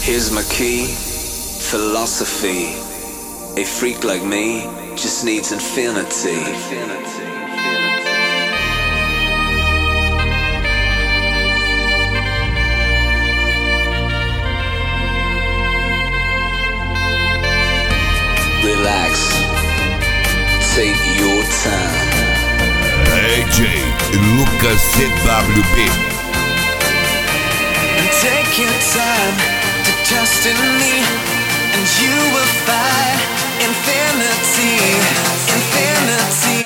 Here's my key, philosophy. A freak like me just needs infinity. Relax, take your time. AJ Lucas CWB. Take your time to trust in me, and you will find infinity, infinity.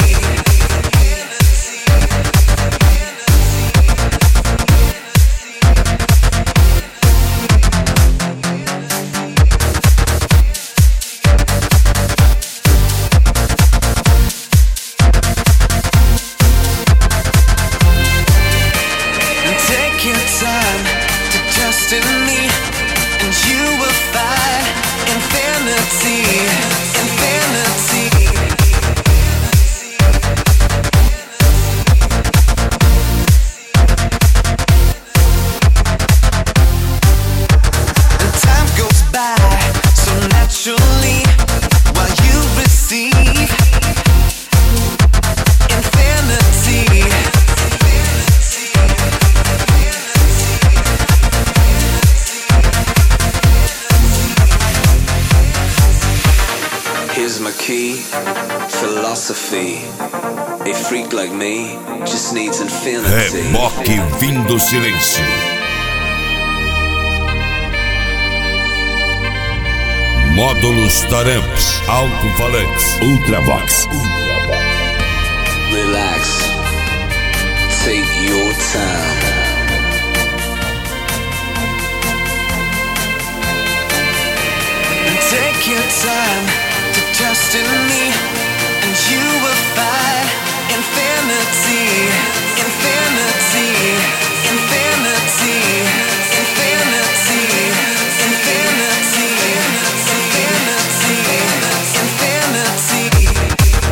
Take your time to trust in me, and you will find infinity, infinity. And time goes by so naturally while you receive infinity. Here's my key, philosophy. A freak like me just needs infinity. Reboque vindo silêncio. Módulos Taramps, alto-falantes, Ultravox. Relax, take your time. Take your time to trust in me, and you will find infinity, infinity, infinity, infinity, infinity, infinity, infinity.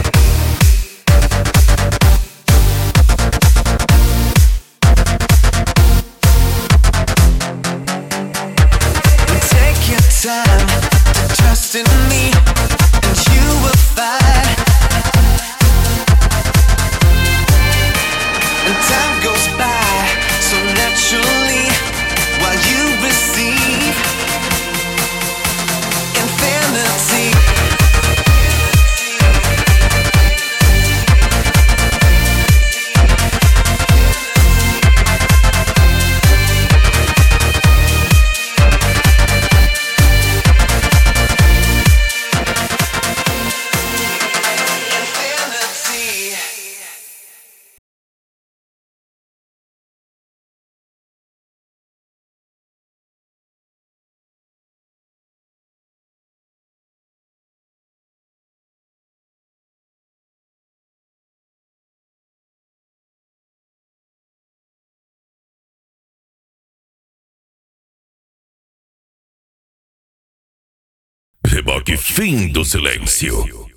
Take your time to trust in me, and you will find. And time goes by so naturally while you receive infinity. Reboque fim do silêncio.